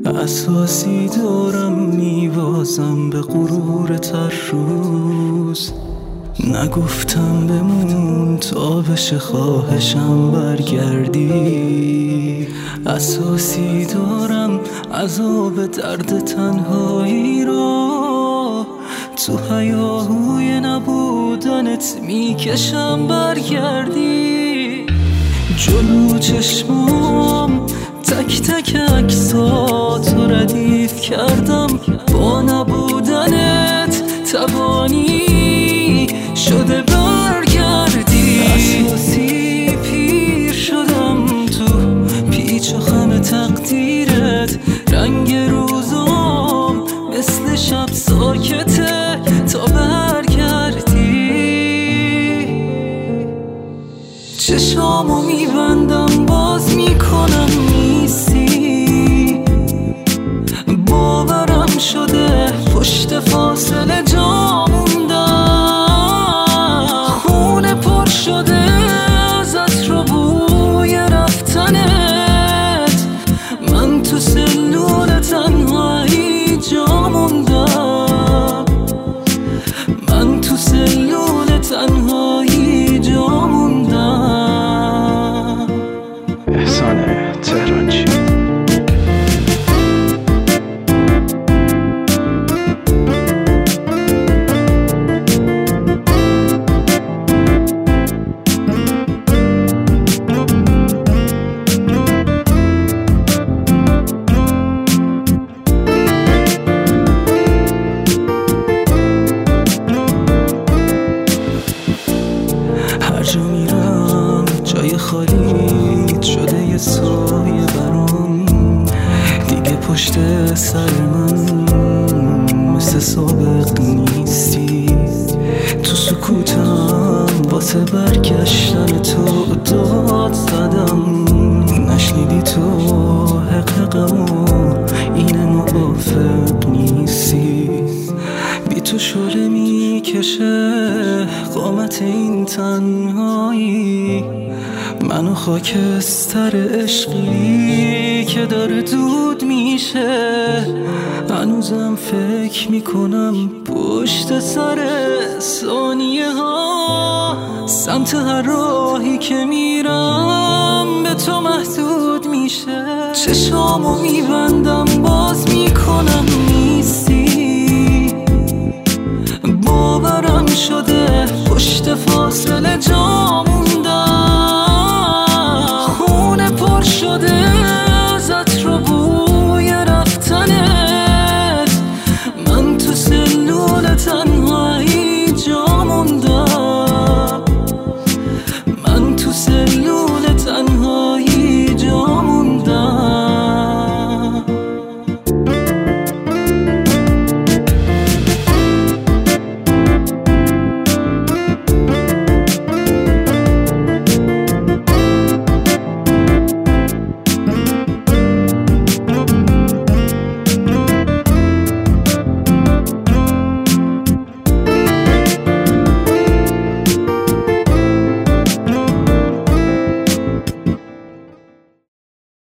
اساسی دارم میوازم به غرورت هر روز. نگفتم بمون تا بشه خواهشم برگردی. اساسی دارم عذاب درد تنهایی را، تو هیاهوی نبودنت میکشم برگردی. جلو چشمام تک تک عکساتو ردیف کردم، با نبودنت توانی شده برگردی. اساسی پیر شدم تو پیچ و خم تقدیرت، رنگ روزام مثل شب ساکته تا برگردی. چشامو میبندم باز میکنم نیستی، باورم شده پشت فاصله جا موندم. خونه پر شده ازت رو بوی رفتنت، من تو سلول تنهایی جا موندم. من تو سلول تنهایی جا موندم. احسان تهرانچی. هر جا میرم جای خالی شده یه سایه برام، دیگه پشت سر من مثل سابق نیستی. تو سکوتم واسه برگشتن تو داد زدم، نشنیدی تو حقیقمو اینه موافق نیستی. بی تو شعله میکشه قامت این تنهایی، منو خاکستر عشقی که داره دود میشه. هنوزم فکر میکنم پشت سر ثانیه ها، سمت هر راهی که میرم به تو محدود میشه. چشامو میبندم باز میکنم نیستی، باورم شده پشت فاصله جامون